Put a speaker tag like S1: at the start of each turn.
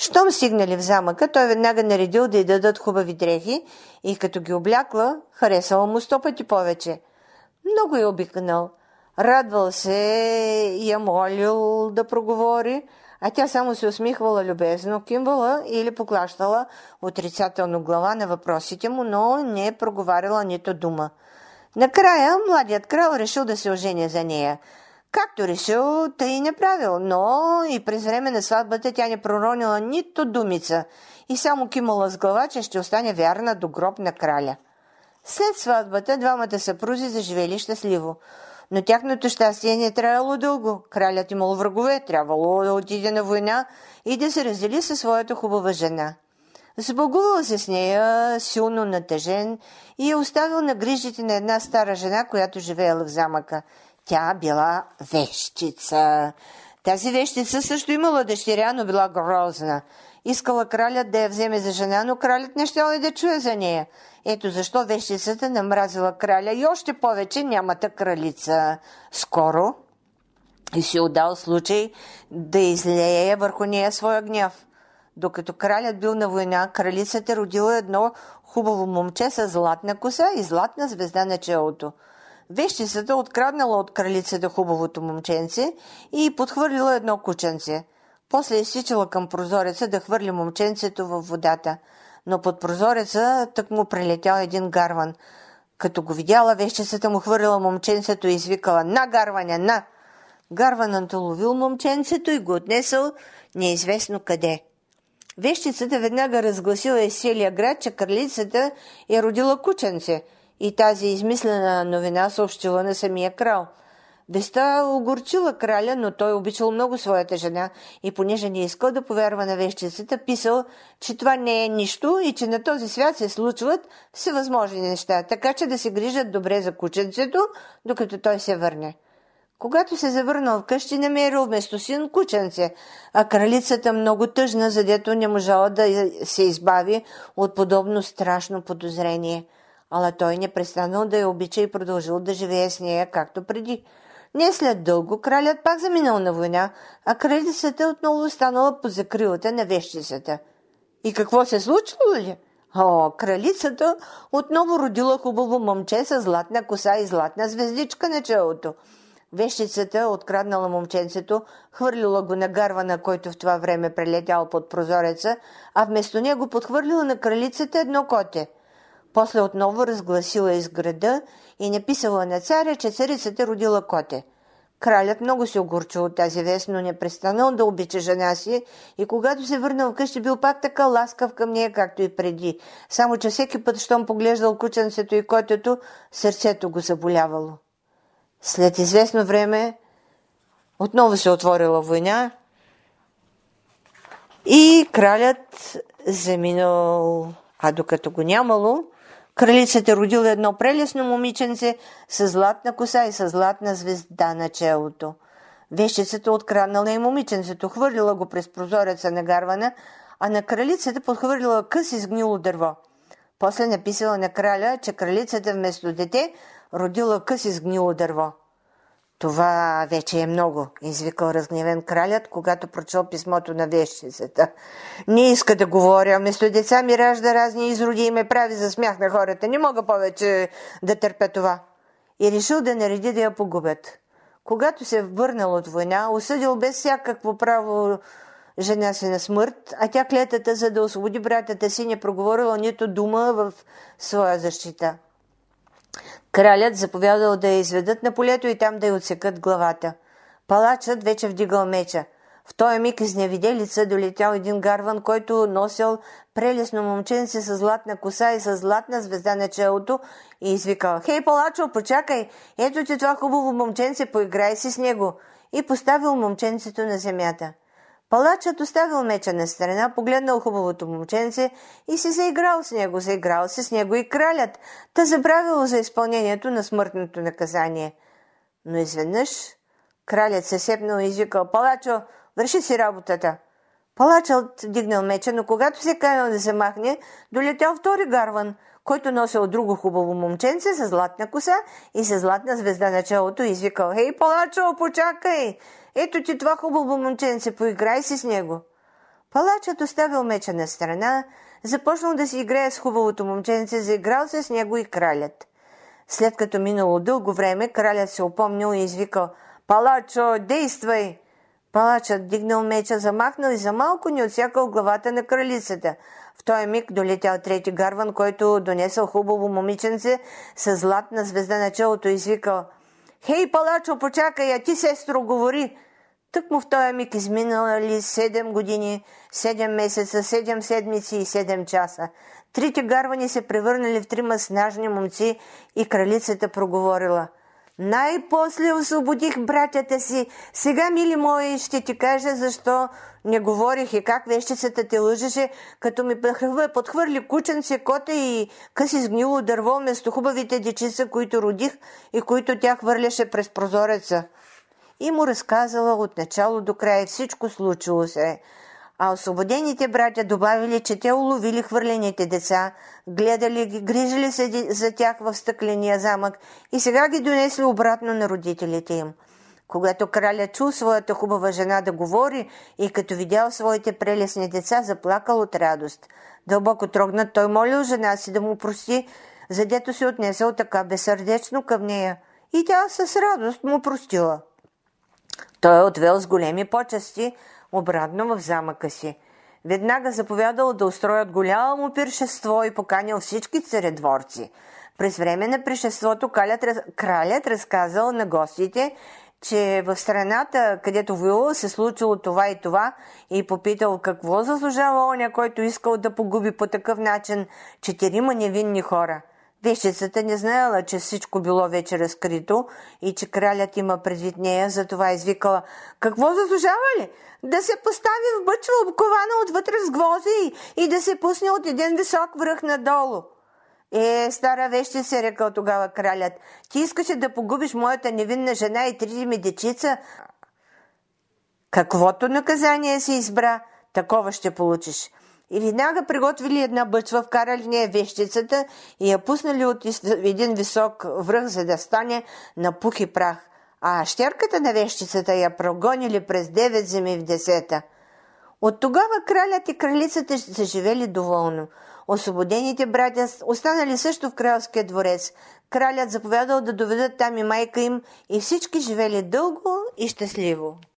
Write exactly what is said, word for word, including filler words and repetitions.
S1: Щом стигнали в замъка, той веднага наредил да й дадат хубави дрехи и като ги облякла, харесала му сто пъти повече. Много я обикнал. Радвал се и я молил да проговори, а тя само се усмихвала любезно, кимвала или поклащала отрицателно глава на въпросите му, но не е проговаряла нито дума. Накрая младият крал решил да се оженя за нея. Както решил, тъй и направил, но и през време на сватбата тя не проронила нито думица и само кимала с глава, че ще остане вярна до гроб на краля. След сватбата двамата съпрузи заживели щастливо, но тяхното щастие не трябвало дълго. Кралят имал врагове, трябвало да отиде на война и да се раздели със своята хубава жена. Сбогувал се с нея, силно натъжен, и я оставил на грижите на една стара жена, която живеела в замъка. Тя била вещица. Тази вещица също имала дъщеря, но била грозна. Искала кралят да я вземе за жена, но кралят не щял и да чуе за нея. Ето защо вещицата намразила краля и още повече нямата кралица. Скоро и си отдал случай да излее върху нея своя гняв. Докато кралят бил на война, кралицата родила едно хубаво момче с златна коса и златна звезда на челото. Вещицата откраднала от кралицата хубавото момченце и подхвърлила едно кученце. После изсичала към прозореца да хвърли момченцето във водата, но под прозореца тък му прилетял един гарван. Като го видяла, вещицата му хвърлила момченцето и извикала: „На, гарваня, на!“ Гарванът ловил момченцето и го отнесъл неизвестно къде. Вещицата веднага разгласила из целия град, че кралицата е родила кученце, и тази измислена новина съобщила на самия крал. Вестта огорчила краля, но той обичал много своята жена и понеже не искал да повярва на вещицата, писал, че това не е нищо и че на този свят се случват всевъзможни неща, така че да се грижат добре за кученцето, докато той се върне. Когато се завърнал вкъщи, намерил вместо син кученце, а кралицата много тъжна, задето не можала да се избави от подобно страшно подозрение. Ала той не престанал да я обича и продължил да живее с нея както преди. Не след дълго кралят пак заминал на война, а кралицата отново останала под закрилата на вещицата. И какво се случвало ли? О, кралицата отново родила хубаво момче с златна коса и златна звездичка на челото. Вещицата откраднала момченцето, хвърлила го на гарвана, който в това време прелетял под прозореца, а вместо него подхвърлила на кралицата едно коте. После отново разгласила из града и написала на царя, че царицата родила коте. Кралят много се огорчил от тази вест, но не престанал да обича жена си и когато се върнал вкъщи, бил пак така ласкав към нея, както и преди. Само че всеки път, щом поглеждал кученцето и котето, сърцето го заболявало. След известно време отново се отворила война и кралят заминал, а докато го нямало, кралицата родила едно прелесно момиченце с златна коса и с златна звезда на челото. Вещицата откраднала и момиченцето, хвърлила го през прозореца на гарвана, а на кралицата подхвърлила къс изгнило дърво. После написала на краля, че кралицата вместо дете родила къс изгнило дърво. Това вече е много, извикал разгневен кралят, когато прочел писмото на вещицата. Не иска да говоря, вместо деца ми ражда разни изроди и ме прави за смях на хората. Не мога повече да търпя това. И решил да нареди да я погубят. Когато се върнал от война, осъдил без всякакво право жена си на смърт, а тя клетата, за да освободи братята си, не проговорила нито дума в своя защита. Кралят заповядал да я изведат на полето и там да я отсекат главата. Палачът вече вдигал меча. В този миг из невиделица долетял един гарван, който носил прелесно момченце с златна коса и с златна звезда на челото и извикал: „Хей, палачо, почакай! Ето ти това хубаво момченце, поиграй си с него!“ И поставил момченцето на земята. Палачът оставил меча на страна, погледнал хубавото момченце и се заиграл с него, заиграл се с него и кралят, та забравил за изпълнението на смъртното наказание. Но изведнъж кралят се сепнал и извикал: „Палачо, върши си работата!“ Палачът дигнал меча, но когато се канал да се махне, долетял втори гарван, който носил друго хубаво момченце с златна коса и с златна звезда на челото и извикал: „Хей, палачо, почакай! Ето ти това хубаво момченце, поиграй си с него!“ Палачът оставил меча на страна, започнал да си играе с хубавото момченце, заиграл се с него и кралят. След като минало дълго време, кралят се опомнил и извикал: „Палачо, действай!“ Палачът дигнал меча, замахнал и за малко ни отсякал главата на кралицата. В този миг долетял трети гарван, който донесъл хубаво момиченце с златна звезда на челото и извикал: „Хей, палачо, почакай, а ти, сестро, говори!“ Тък му в този миг изминали седем години, седем месеца, седем седмици и седем часа. Трите гарвани се превърнали в трима снажни момци и кралицата проговорила: „Най-после освободих братята си. Сега, мили мои, ще ти кажа защо не говорих и как вещицата те лъжеше, като ми подхвърли кученце, кота и къси сгнило дърво вместо хубавите дечица, които родих и които тя хвърляше през прозореца.“ И му разказала от начало до края всичко случило се. А освободените братя добавили, че те уловили хвърлените деца, гледали ги, грижили се за тях в стъкления замък и сега ги донесли обратно на родителите им. Когато краля чул своята хубава жена да говори и като видял своите прелесни деца, заплакал от радост. Дълбоко трогнат, той молил жена си да му прости, задето се отнесъл така безсърдечно към нея. И тя с радост му простила. Той е отвел с големи почести обратно в замъка си. Веднага заповядал да устроят голямо пиршество и поканил всички царедворци. През време на пиршеството кралят, кралят разказал на гостите, че в страната, където воювал, се случило това и това и попитал какво заслужава оня, който искал да погуби по такъв начин четирима невинни хора. Вещицата не знаела, че всичко било вече разкрито и че кралят има предвид нея, затова извикала: „Какво заслужава ли? Да се постави в бъчва, обкована отвътре с гвозди и да се пусне от един висок връх надолу.“ „Е, стара вещица“, рекал тогава кралят, „ти искаше да погубиш моята невинна жена и трите ми дечица. Каквото наказание си избра, такова ще получиш.“ И веднага приготвили една бъчва, вкарали в нея вещицата и я пуснали от един висок връх, за да стане на пух и прах. А щерката на вещицата я прогонили през девет земи в десета. От тогава кралят и кралицата са живели доволно. Освободените братя останали също в кралския дворец. Кралят заповядал да доведат там и майка им и всички живели дълго и щастливо.